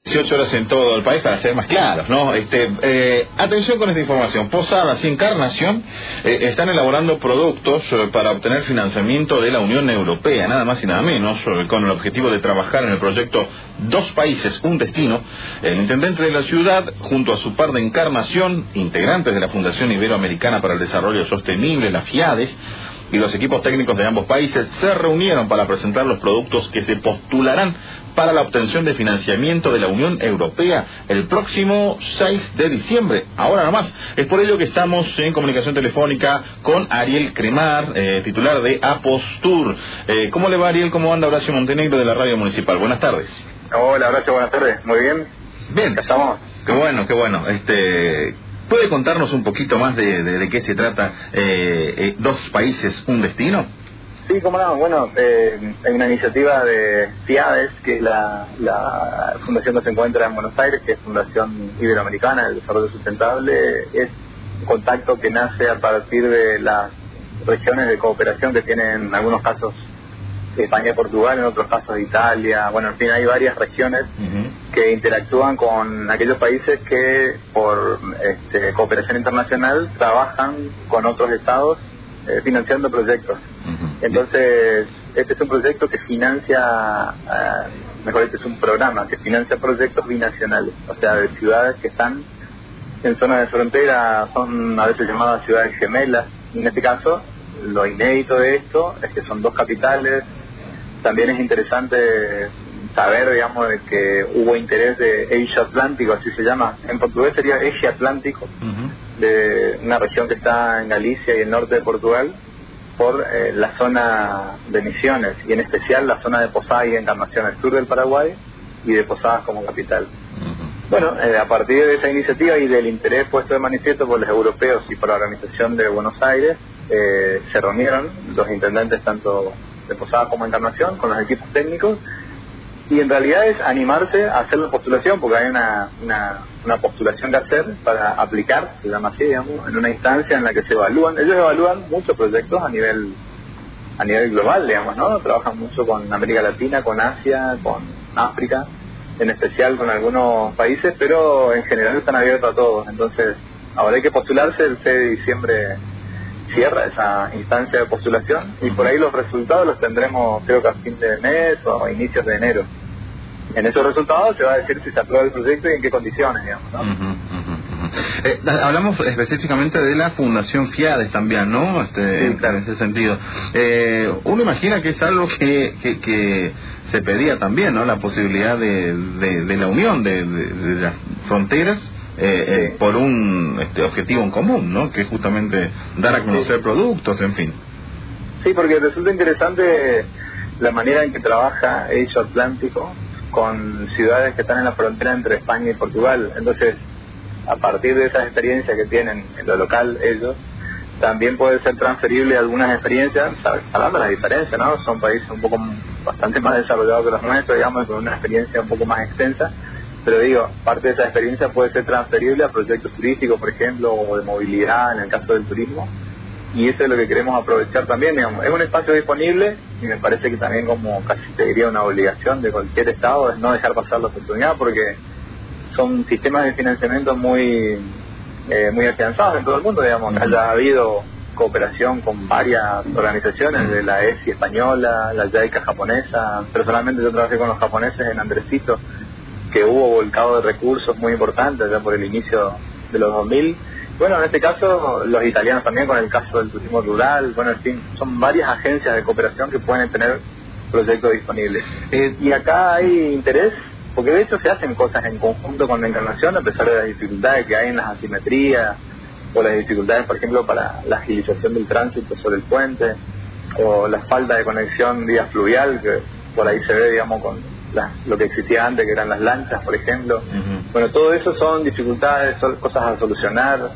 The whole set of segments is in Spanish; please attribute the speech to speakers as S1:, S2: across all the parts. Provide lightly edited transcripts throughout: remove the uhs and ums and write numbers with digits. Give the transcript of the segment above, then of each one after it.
S1: 18 horas en todo el país, para ser más claros, ¿no? Atención con esta información. Posadas y Encarnación están elaborando productos para obtener financiamiento de la Unión Europea, nada más y nada menos, con el objetivo de trabajar en el proyecto Dos Países, un Destino. El intendente de la ciudad, junto a su par de Encarnación, integrantes de la Fundación Iberoamericana para el Desarrollo Sostenible, la FIADES, y los equipos técnicos de ambos países se reunieron para presentar los productos que se postularán para la obtención de financiamiento de la Unión Europea el próximo 6 de diciembre. Ahora nomás. Es por ello que estamos en comunicación telefónica con Ariel Cremar, titular de Apostur. ¿Cómo le va, Ariel? ¿Cómo anda? Horacio Montenegro de la Radio Municipal. Buenas tardes.
S2: Hola, Horacio, buenas tardes. Muy bien.
S1: Bien.
S2: ¿Ya estamos?
S1: Qué bueno, qué bueno. ¿Puede contarnos un poquito más de qué se trata Dos Países, un Destino?
S2: Sí, cómo no. Bueno, hay una iniciativa de FIADES, que es la fundación que se encuentra en Buenos Aires, que es Fundación Iberoamericana del Desarrollo Sustentable. Es un contacto que nace a partir de las regiones de cooperación que tienen en algunos casos España y Portugal, en otros casos Italia. Bueno, en fin, hay varias regiones que interactúan con aquellos países que por cooperación internacional trabajan con otros estados financiando proyectos. Entonces, este es un proyecto que financia, mejor dicho, es un programa que financia proyectos binacionales, o sea, de ciudades que están en zonas de frontera, son a veces llamadas ciudades gemelas. En este caso, lo inédito de esto es que son dos capitales. También es interesante saber, digamos, de que hubo interés de Asia Atlántico, así se llama. En portugués sería Asia Atlántico, de una región que está en Galicia y el norte de Portugal, por la zona de Misiones, y en especial la zona de Posadas y Encarnación, al sur del Paraguay, y de Posadas como capital. Bueno, a partir de esa iniciativa y del interés puesto de manifiesto por los europeos y por la Organización de Buenos Aires, se reunieron los intendentes tanto de Posadas como Encarnación con los equipos técnicos, y en realidad es animarse a hacer la postulación, porque hay una postulación que hacer para aplicar, se llama así, digamos, en una instancia en la que se evalúan. Ellos evalúan muchos proyectos a nivel global, digamos, ¿no? Trabajan mucho con América Latina, con Asia, con África, en especial con algunos países, pero en general están abiertos a todos. Entonces, ahora hay que postularse. El 6 de diciembre cierra esa instancia de postulación, y por ahí los resultados los tendremos, creo que a fin de mes o a inicios de enero. En esos resultados se va a decir si se aprueba el proyecto y en qué condiciones, digamos, ¿no?
S1: Hablamos específicamente de la Fundación FIADES también, ¿no?
S2: Sí, claro.
S1: En ese sentido. Uno imagina que es algo que se pedía también, ¿no? La posibilidad de la unión de las fronteras por un objetivo en común, ¿no? Que es justamente dar a conocer productos, en fin.
S2: Sí, porque resulta interesante la manera en que trabaja Asia Atlántico con ciudades que están en la frontera entre España y Portugal. Entonces, a partir de esas experiencias que tienen en lo local ellos, también puede ser transferible algunas experiencias, hablando de la diferencia, ¿no? Son países bastante más desarrollados que los nuestros, digamos, con una experiencia un poco más extensa. Pero digo, parte de esa experiencia puede ser transferible a proyectos turísticos, por ejemplo, o de movilidad en el caso del turismo, y eso es lo que queremos aprovechar también, digamos. Es un espacio disponible, y me parece que también, como casi te diría, una obligación de cualquier estado, es no dejar pasar la oportunidad, porque son sistemas de financiamiento muy afianzados en todo el mundo, digamos. Haya habido cooperación con varias organizaciones, de la ESI española, la JICA japonesa. Personalmente yo trabajé con los japoneses en Andresito, que hubo volcado de recursos muy importantes ya por el inicio de los 2000. Bueno, en este caso, los italianos también, con el caso del turismo rural. Bueno, en fin, son varias agencias de cooperación que pueden tener proyectos disponibles. Y acá hay interés, porque de hecho se hacen cosas en conjunto con la Encarnación, a pesar de las dificultades que hay en las asimetrías, o las dificultades, por ejemplo, para la agilización del tránsito sobre el puente, o la falta de conexión vía fluvial, que por ahí se ve, digamos, con lo que existía antes, que eran las lanchas, por ejemplo. Bueno, todo eso son dificultades, son cosas a solucionar.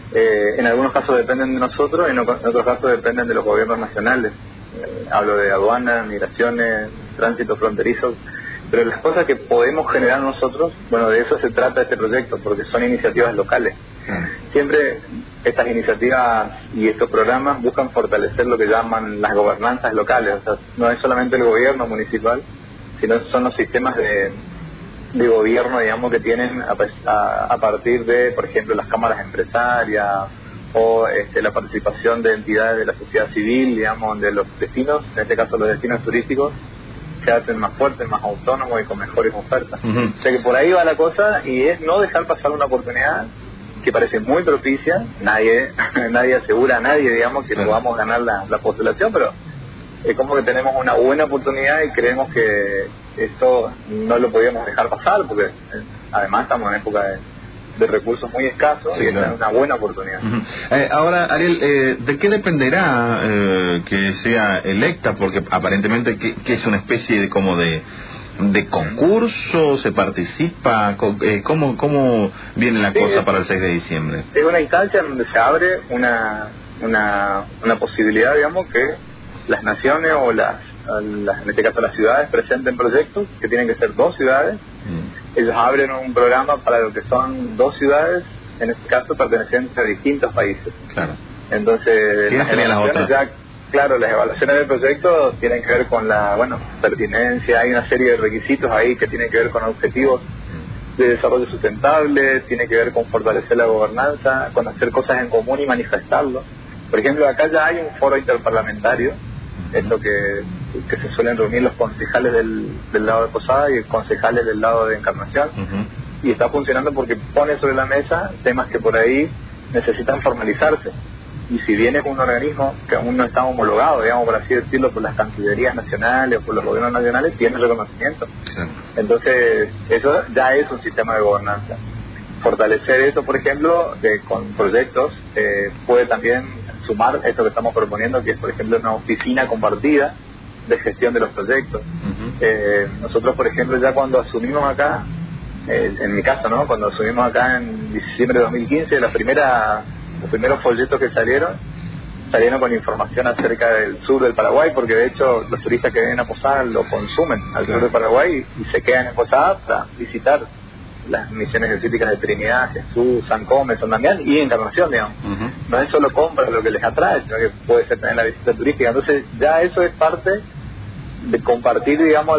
S2: En algunos casos dependen de nosotros, en otros casos dependen de los gobiernos nacionales. Hablo de aduanas, migraciones, tránsito fronterizo. Pero las cosas que podemos generar nosotros, bueno, de eso se trata este proyecto, porque son iniciativas locales. Siempre estas iniciativas y estos programas buscan fortalecer lo que llaman las gobernanzas locales. O sea, no es solamente el gobierno municipal, sino son los sistemas de de gobierno, digamos, que tienen a partir de, por ejemplo, las cámaras empresarias o la participación de entidades de la sociedad civil, digamos, donde los destinos, en este caso los destinos turísticos, se hacen más fuertes, más autónomos y con mejores ofertas. O sea que por ahí va la cosa, y es no dejar pasar una oportunidad que parece muy propicia. Nadie asegura a nadie, digamos, que podamos ganar la postulación, pero es como que tenemos una buena oportunidad y creemos que esto no lo podíamos dejar pasar, porque además estamos en época de recursos muy escasos, y esta es una buena oportunidad.
S1: Ahora, Ariel, ¿de qué dependerá que sea electa? Porque aparentemente que es una especie de como de concurso, se participa, ¿cómo viene la cosa para el 6 de diciembre?
S2: Es una instancia en donde se abre una posibilidad, digamos, que las naciones o en este caso las ciudades presenten proyectos, que tienen que ser 2 ciudades. Ellos abren un programa para lo que son 2 ciudades, en este caso pertenecientes a distintos países.
S1: Claro.
S2: Entonces,
S1: ¿quiénes serían las otras?
S2: Claro, las evaluaciones del proyecto tienen que ver con la pertinencia. Hay una serie de requisitos ahí que tienen que ver con objetivos de desarrollo sustentable, tiene que ver con fortalecer la gobernanza, con hacer cosas en común y manifestarlo. Por ejemplo, acá ya hay un foro interparlamentario, esto que se suelen reunir los concejales del lado de Posada y concejales del lado de Encarnación, y está funcionando porque pone sobre la mesa temas que por ahí necesitan formalizarse. Y si bien es un organismo que aún no está homologado, digamos, por así decirlo, por las cancillerías nacionales o por los gobiernos nacionales, tiene reconocimiento. Entonces, eso ya es un sistema de gobernanza. Fortalecer eso, por ejemplo, con proyectos, puede también sumar esto que estamos proponiendo, que es, por ejemplo, una oficina compartida de gestión de los proyectos. Nosotros, por ejemplo, ya cuando asumimos acá, en mi caso, ¿no?, cuando asumimos acá en diciembre de 2015, los primeros folletos que salieron con información acerca del sur del Paraguay, porque de hecho los turistas que vienen a Posada lo consumen al sur del Paraguay y se quedan en Posada para visitar las misiones jesuíticas de Trinidad, Jesús, San Come, San Damián y Encarnación, digamos. No es solo compra lo que les atrae, sino que puede ser también la visita turística. Entonces ya eso es parte de compartir, digamos,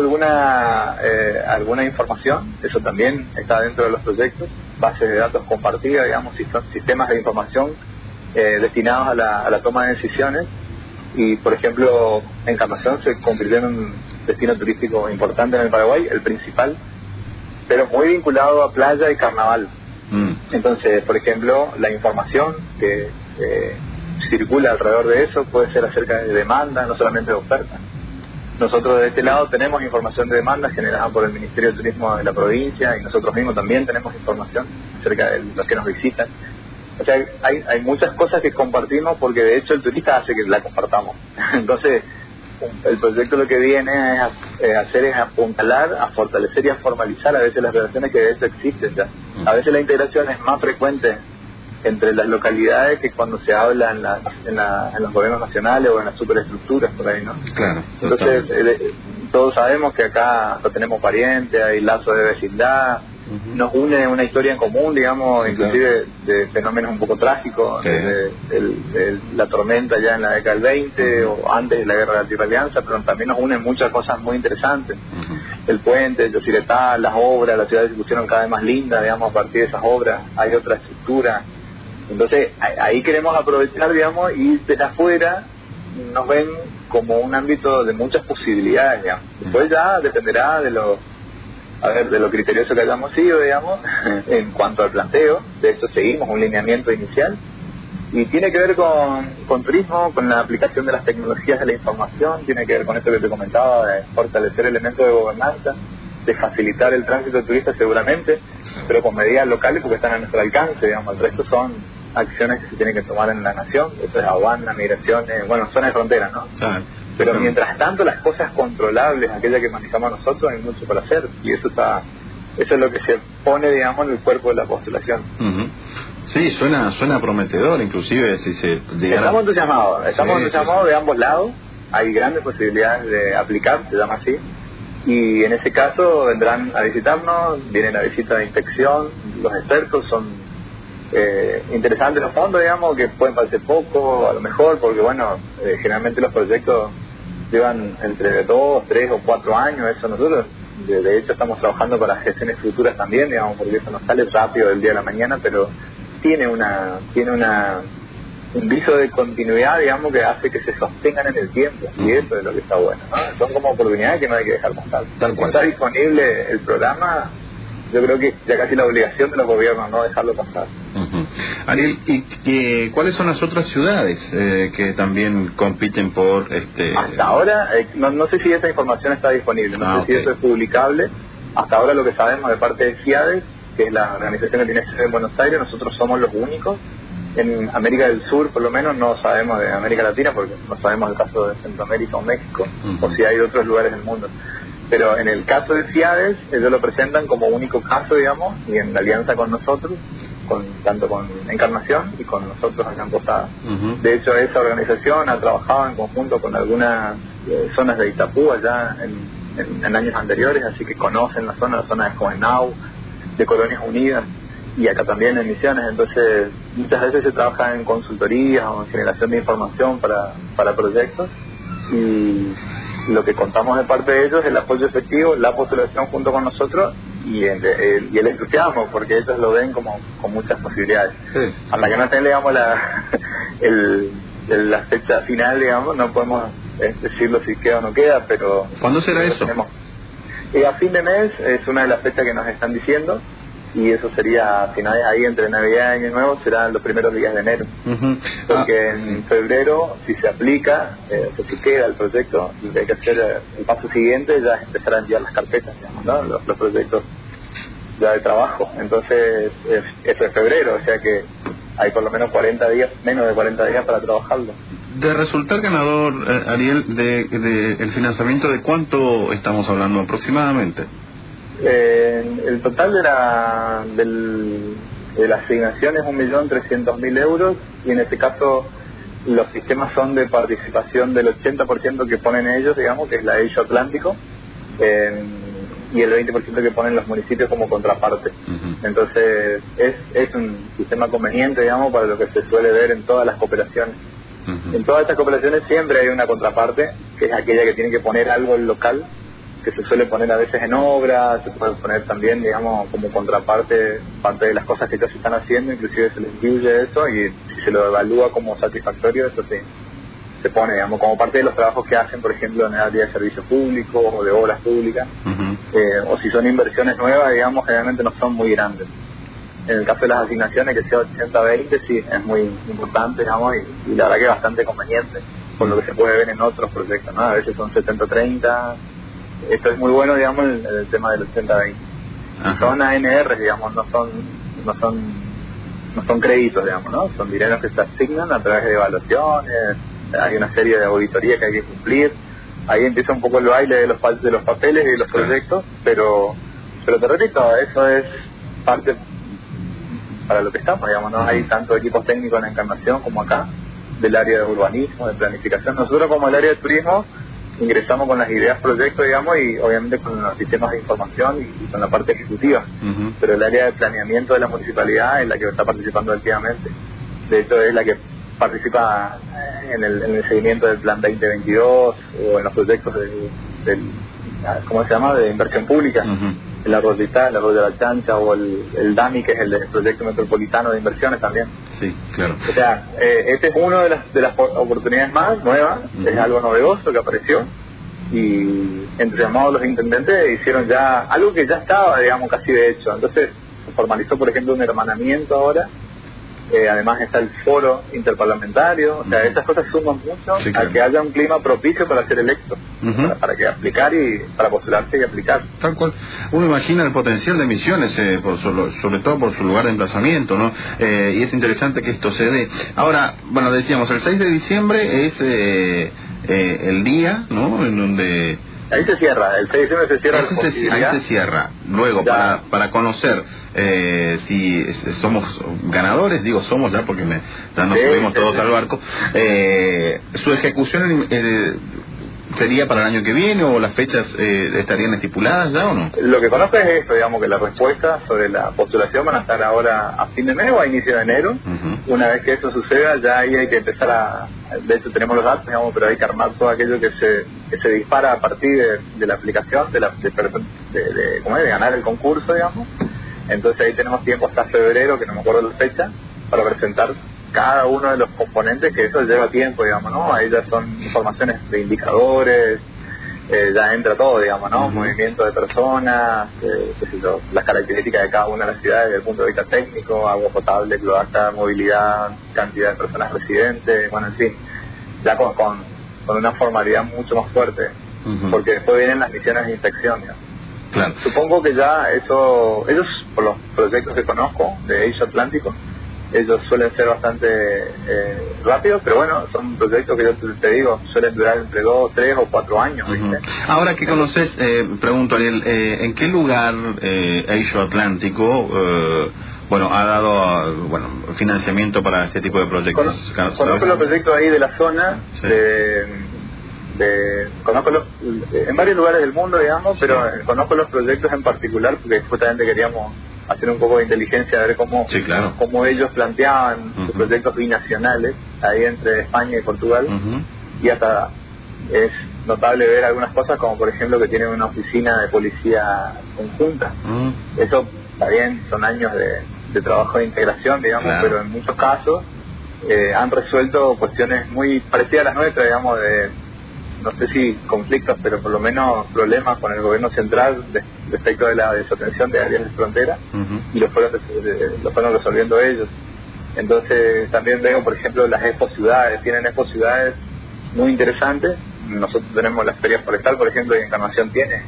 S2: alguna información. Eso también está dentro de los proyectos, bases de datos compartidas, digamos, sistemas de información destinados a la toma de decisiones. Y, por ejemplo, Encarnación se convirtió en un destino turístico importante en el Paraguay, el principal, pero muy vinculado a playa y carnaval. Entonces, por ejemplo, la información que circula alrededor de eso puede ser acerca de demanda, no solamente de oferta. Nosotros de este lado tenemos información de demanda generada por el Ministerio de Turismo de la provincia, y nosotros mismos también tenemos información acerca de los que nos visitan. O sea, hay muchas cosas que compartimos, porque de hecho el turista hace que la compartamos. Entonces, el proyecto lo que viene a hacer es apuntalar, a fortalecer y a formalizar a veces las relaciones que de hecho existen ya. A veces la integración es más frecuente entre las localidades que cuando se habla en los gobiernos nacionales o en las superestructuras por ahí, ¿no? Claro. Entonces, todos sabemos que acá no tenemos parientes, hay lazos de vecindad, nos une una historia en común, digamos, inclusive de fenómenos un poco trágicos, de la tormenta ya en la década del 20 o antes de la guerra de la Triple Alianza, pero también nos unen muchas cosas muy interesantes. El puente, Yosiretá, las obras, las ciudades se pusieron cada vez más lindas, digamos, a partir de esas obras hay otra estructura. Entonces ahí queremos aprovechar, digamos, y desde afuera nos ven como un ámbito de muchas posibilidades, digamos. Después ya dependerá de lo criterioso que hayamos sido, digamos, en cuanto al planteo. De hecho, seguimos un lineamiento inicial y tiene que ver con turismo, con la aplicación de las tecnologías de la información, tiene que ver con esto que te comentaba, de fortalecer elementos de gobernanza, de facilitar el tránsito de turistas seguramente, pero con medidas locales porque están a nuestro alcance, digamos. El resto son acciones que se tienen que tomar en la nación, eso es aduana, migraciones, zona de frontera, ¿no? Pero mientras tanto las cosas controlables, aquellas que manejamos nosotros, hay mucho por hacer, y eso es lo que se pone, digamos, en el cuerpo de la postulación.
S1: Sí, suena prometedor, inclusive si se llegara...
S2: Estamos entusiasmados de ambos lados, hay grandes posibilidades de aplicar, se llama así, y en ese caso vendrán a visitarnos, vienen a visita de inspección, los expertos son interesantes los fondos, digamos, que pueden parecer poco, a lo mejor, porque generalmente los proyectos llevan entre 2, 3 o 4 años, eso nosotros de hecho estamos trabajando para gestiones futuras también, digamos, porque eso no sale rápido del día a la mañana, pero tiene un viso de continuidad, digamos, que hace que se sostengan en el tiempo, y eso es lo que está bueno, ¿no? Son como oportunidades que no hay que dejar pasar. Cuando está disponible el programa, yo creo que ya casi la obligación de los gobiernos no dejarlo pasar.
S1: Ariel, ¿y cuáles son las otras ciudades que también compiten por
S2: Hasta ahora, no sé si esa información está disponible, no sé si eso es publicable. Hasta ahora lo que sabemos de parte de FIADES, que es la organización que tiene sede en Buenos Aires, nosotros somos los únicos. En América del Sur, por lo menos, no sabemos de América Latina, porque no sabemos el caso de Centroamérica o México, o si hay otros lugares del mundo. Pero en el caso de FIADES, ellos lo presentan como único caso, digamos, y en alianza con nosotros, tanto con Encarnación y con nosotros acá en Posada. De hecho, esa organización ha trabajado en conjunto con algunas zonas de Itapú allá en años anteriores, así que conocen la zona de Coenau, de Colonias Unidas, y acá también en Misiones. Entonces muchas veces se trabaja en consultorías o en generación de información para proyectos, y lo que contamos de parte de ellos es el apoyo efectivo, la postulación junto con nosotros y el entusiasmo, porque ellos lo ven como con muchas posibilidades. Hasta que no tengamos la fecha final, digamos, no podemos decirlo si queda o no queda, pero...
S1: ¿Cuándo será eso?
S2: A fin de mes es una de las fechas que nos están diciendo, y eso sería a finales ahí entre Navidad y Año Nuevo, serán los primeros días de enero. Porque en febrero, si se aplica, si queda el proyecto, lo que hay que hacer, el paso siguiente ya es empezar a enviar las carpetas, digamos, ¿no? Los proyectos ya de trabajo. Entonces, eso es febrero, o sea que hay por lo menos 40 días, menos de 40 días para trabajarlo.
S1: De resultar ganador, Ariel, de el financiamiento, ¿de cuánto estamos hablando aproximadamente?
S2: El total de la asignación es 1.300.000 euros, y en este caso los sistemas son de participación del 80% que ponen ellos, digamos, que es la EIO Atlántico, y el 20% que ponen los municipios como contraparte. Entonces es un sistema conveniente, digamos, para lo que se suele ver en todas las cooperaciones. En todas estas cooperaciones siempre hay una contraparte, que es aquella que tiene que poner algo en local, que se suele poner a veces en obra, se puede poner también, digamos, como contraparte, parte de las cosas que ya se están haciendo, inclusive se les incluye eso, y si se lo evalúa como satisfactorio, eso se pone, digamos, como parte de los trabajos que hacen, por ejemplo, en el área de servicios públicos o de obras públicas, o si son inversiones nuevas, digamos, generalmente no son muy grandes. En el caso de las asignaciones, que sea 80-20, sí, es muy importante, digamos, y la verdad que es bastante conveniente, por lo que se puede ver en otros proyectos, ¿no? A veces son 70-30, esto es muy bueno, digamos, el tema del 80-20. Son ANR, digamos, no son créditos, digamos, ¿no? Son dineros que se asignan a través de evaluaciones, hay una serie de auditorías que hay que cumplir. Ahí empieza un poco el baile de los papeles y de los proyectos, pero te repito, eso es parte para lo que estamos, digamos, ¿no? Hay tanto equipos técnicos en Encarnación como acá, del área de urbanismo, de planificación. Nosotros, como el área de turismo, ingresamos con las ideas proyectos, digamos, y obviamente con los sistemas de información y con la parte ejecutiva. Pero el área de planeamiento de la municipalidad es la que está participando activamente. De hecho, es la que participa en el seguimiento del Plan 2022 o en los proyectos ¿cómo se llama?, de inversión pública. El arroyo Vital, el arroyo de la Chancha, o el DAMI, que es el proyecto metropolitano de inversiones también.
S1: Sí, claro.
S2: O sea, este es uno de las oportunidades más nuevas, es algo novedoso que apareció, y entre llamados los intendentes hicieron ya algo que ya estaba, digamos, casi de hecho. Entonces se formalizó, por ejemplo, un hermanamiento ahora. Además está el foro interparlamentario, o sea, estas cosas suman mucho a que haya un clima propicio para ser electo, para que aplicar y para postularse y aplicar.
S1: Tal cual. Uno imagina el potencial de Misiones, sobre todo por su lugar de emplazamiento, ¿no? Y es interesante que esto se dé. Ahora, bueno, decíamos, el 6 de diciembre es el día, ¿no?, en donde...
S2: Ahí se cierra, el 6 de diciembre se cierra la posibilidad.
S1: Ahí se cierra. Luego, para conocer si somos ganadores, digo somos ya porque ya nos subimos todos al barco, su ejecución ¿Sería para el año que viene o las fechas estarían estipuladas ya o no?
S2: Lo que conozco es esto, digamos, que las respuestas sobre la postulación van a estar ahora a fin de mes o a inicio de enero. Una vez que eso suceda, ya ahí hay que empezar de hecho tenemos los datos, digamos, pero hay que armar todo aquello que se dispara a partir de la aplicación, de ganar el concurso, digamos. Entonces ahí tenemos tiempo hasta febrero, que no me acuerdo la fecha, para presentar cada uno de los componentes, que eso lleva tiempo, digamos, ¿no? Ahí ya son informaciones de indicadores, ya entra todo, digamos, ¿no? Movimiento de personas, qué sé yo, las características de cada una de las ciudades desde el punto de vista técnico, agua potable, cloaca, movilidad, cantidad de personas residentes, bueno, en fin, ya con una formalidad mucho más fuerte, porque después vienen las misiones de inspección, digamos.
S1: Claro.
S2: Supongo que ya ellos, por los proyectos que conozco de Asia Atlántico, ellos suelen ser bastante rápidos, pero bueno, son proyectos que yo te digo, suelen durar entre 2, 3 o 4 años, ¿viste?
S1: Ahora que conoces, pregunto, Ariel, ¿en qué lugar Asia Atlántico ha dado financiamiento para este tipo de proyectos?
S2: Conozco los proyectos ahí de la zona, sí. Conozco en varios lugares del mundo, digamos, pero conozco los proyectos en particular porque justamente queríamos hacer un poco de inteligencia, a ver cómo ellos planteaban sus proyectos binacionales ahí entre España y Portugal, y hasta es notable ver algunas cosas como por ejemplo que tienen una oficina de policía conjunta. Eso está bien, son años de trabajo de integración, digamos, pero en muchos casos han resuelto cuestiones muy parecidas a las nuestras, digamos, no sé si conflictos, pero por lo menos problemas con el gobierno central respecto de la desatención de áreas de frontera, y lo fueron resolviendo ellos. Entonces también veo, por ejemplo, las expo ciudades, tienen expo ciudades muy interesantes. Nosotros tenemos la Feria Forestal, por ejemplo, y Encarnación tiene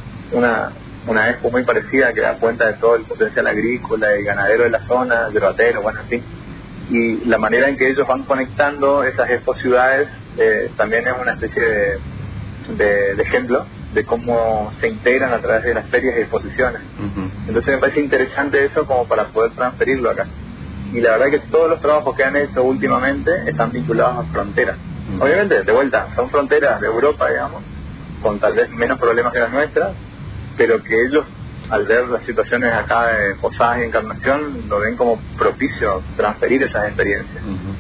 S2: una expo muy parecida que da cuenta de todo el potencial agrícola y ganadero de la zona, yerbatero, bueno, en fin. Y la manera en que ellos van conectando esas expo ciudades también es una especie de ejemplo de cómo se integran a través de las ferias y exposiciones. Entonces me parece interesante eso como para poder transferirlo acá. Y la verdad que todos los trabajos que han hecho últimamente están vinculados a fronteras. Obviamente, de vuelta, son fronteras de Europa, digamos, con tal vez menos problemas que las nuestras, pero que ellos, al ver las situaciones acá de Posadas y Encarnación, lo ven como propicio transferir esas experiencias.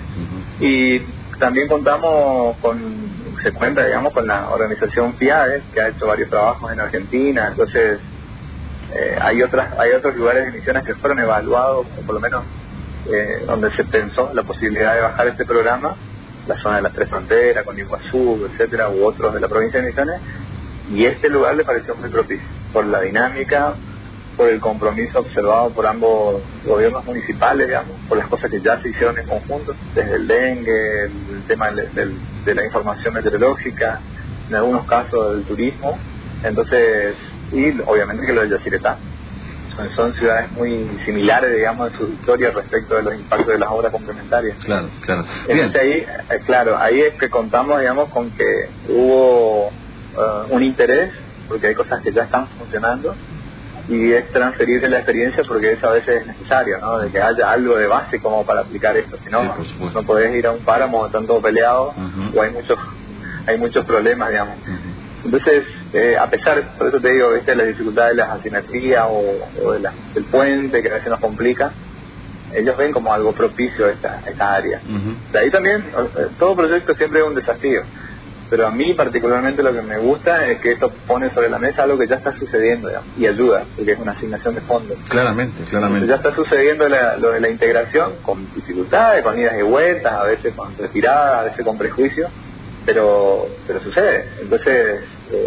S2: Y también contamos se cuenta, digamos, con la organización FIADES, que ha hecho varios trabajos en Argentina. Entonces hay otros lugares de misiones que fueron evaluados, o por lo menos donde se pensó la posibilidad de bajar este programa, la zona de las Tres Fronteras, con Iguazú, etcétera, u otros de la provincia de Misiones, y este lugar le pareció muy propicio, por la dinámica, por el compromiso observado por ambos gobiernos municipales, digamos, por las cosas que ya se hicieron en conjunto, desde el dengue, el tema de la información meteorológica, en algunos casos del turismo. Entonces, y obviamente que lo de Yacyretá. Son ciudades muy similares, digamos, en su historia respecto de los impactos de las obras complementarias. Claro. Entonces ahí es que contamos, digamos, con que hubo un interés, porque hay cosas que ya están funcionando, y es transferirse la experiencia porque eso a veces es necesario, ¿no? De que haya algo de base como para aplicar esto, si no, no podés ir a un páramo, están todos peleados, o hay muchos problemas, digamos. Entonces, a pesar, por eso te digo, ¿viste?, las dificultades de las asimetrías o del puente que a veces nos complica, ellos ven como algo propicio esta área. De ahí también, todo proyecto siempre es un desafío, pero a mí particularmente lo que me gusta es que esto pone sobre la mesa algo que ya está sucediendo, digamos, y ayuda, porque es una asignación de fondos. Claramente. Entonces ya está sucediendo lo de la integración, con dificultades, con idas y vueltas, a veces con retiradas, a veces con prejuicios, pero sucede. Entonces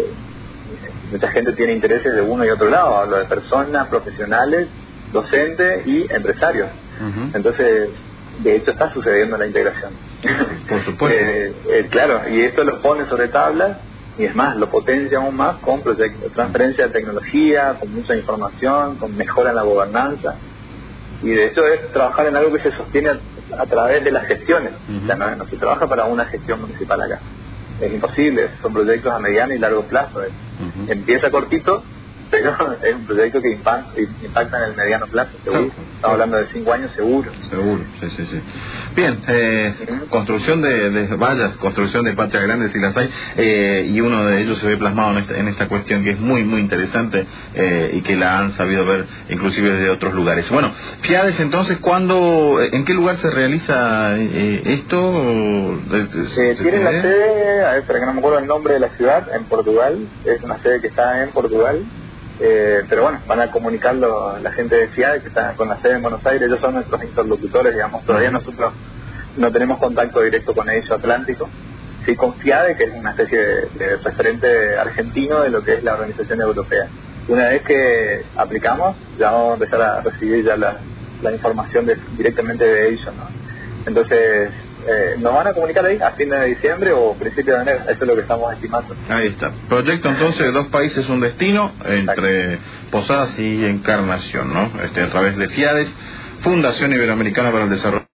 S2: mucha gente tiene intereses de uno y otro lado, hablo de personas, profesionales, docentes y empresarios. Entonces, de hecho está sucediendo la integración. Por supuesto. Claro, y esto lo pone sobre tablas, y es más, lo potencia aún más con proyectos, transferencia de tecnología, con mucha información, con mejora en la gobernanza, y de hecho es trabajar en algo que se sostiene a través de las gestiones. O sea, no se trabaja para una gestión municipal acá, es imposible, son proyectos a mediano y largo plazo. Empieza cortito pero es un proyecto que impacta en el mediano plazo, seguro. Estamos hablando de 5 años seguro.
S1: Seguro, sí. Bien, construcción de vallas, construcción de patria grande si las hay, y uno de ellos se ve plasmado en esta cuestión que es muy interesante, y que la han sabido ver inclusive desde otros lugares. Bueno, Fiades, entonces, ¿en qué lugar se realiza esto?
S2: Tienen la sede, a ver, para que no me acuerdo el nombre de la ciudad, en Portugal. Es una sede que está en Portugal, pero bueno, van a comunicarlo la gente de Fiades, que está con la sede en Buenos Aires. Ellos son nuestros interlocutores, digamos. Todavía nosotros no tenemos contacto directo con ellos atlántico. Sí, con Fiades, que es una especie de referente argentino de lo que es la organización europea. Una vez que aplicamos, ya vamos a empezar a recibir ya la información directamente de ellos, ¿no? Entonces, nos van a comunicar ahí a fin de diciembre o principio de enero. Eso es lo que estamos estimando.
S1: Ahí está. Proyecto entonces, 2 países, un destino, entre Posadas y Encarnación, ¿no? A través de Fiades, Fundación Iberoamericana para el Desarrollo.